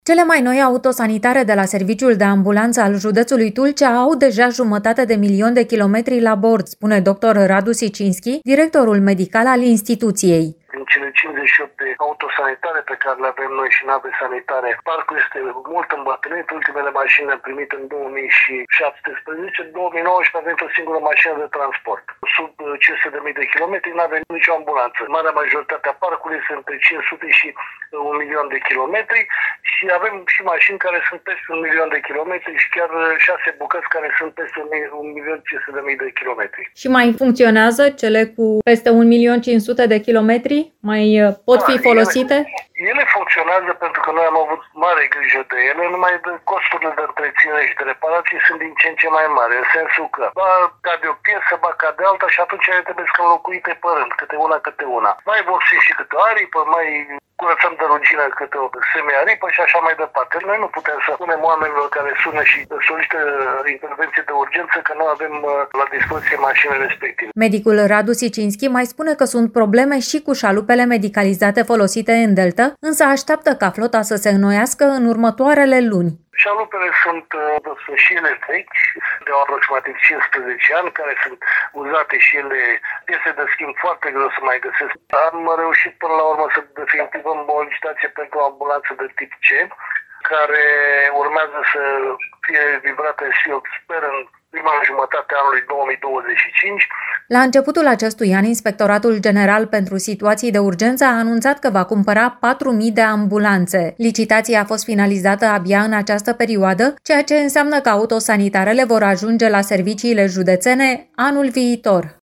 Cele mai noi autosanitare de la Serviciul de Ambulanță al județului Tulcea au deja 1,5 de kilometri la bord, spune dr. Radu Sicinski, directorul medical al instituției. Din cele 58 de autosanitare pe care le avem noi și nave sanitare, parcul este mult îmbătrânit. Ultimele mașini le-am primit în 2017. În 2019 avem o singură mașină de transport. Sub 500.000 de kilometri nu avem nicio ambulanță. Marea majoritate a parcului sunt între 500 și 1.000.000 de kilometri și avem și mașini care sunt peste 1.000.000 de kilometri și chiar 6 bucăți care sunt peste 1.500.000 de kilometri. Și mai funcționează cele cu peste 1.500.000 de kilometri? Mai pot fi folosite? Ele funcționează pentru că noi am avut mare grijă de ele, numai de costurile de întreținere și de reparații sunt din ce în ce mai mari, în sensul că ba cade o piesă, ba cade alta și atunci ele trebuie să înlocuite pe rând, câte una. Mai vopsim și câte o aripă, mai curățăm de rugină câte o semi-aripă și așa mai departe. Noi nu putem să spunem oamenilor care sună și solicită intervenție de urgență că nu avem la dispoziție mașinile respective. Medicul Radu Sicinski mai spune că sunt probleme și cu șalupele medicalizate folosite în Delta, însă așteaptă ca flota să se înnoiască în următoarele luni. Șalupele sunt și ele vechi, de aproximativ 15 ani, care sunt uzate și ele piese de schimb foarte greu să mai găsesc. Am reușit până la urmă să definitivăm o licitație pentru o ambulanță de tip C, care urmează să fie livrată și eu sper în prima jumătate a anului 2025. La începutul acestui an, Inspectoratul General pentru Situații de Urgență a anunțat că va cumpăra 4.000 de ambulanțe. Licitația a fost finalizată abia în această perioadă, ceea ce înseamnă că autosanitarele vor ajunge la serviciile județene anul viitor.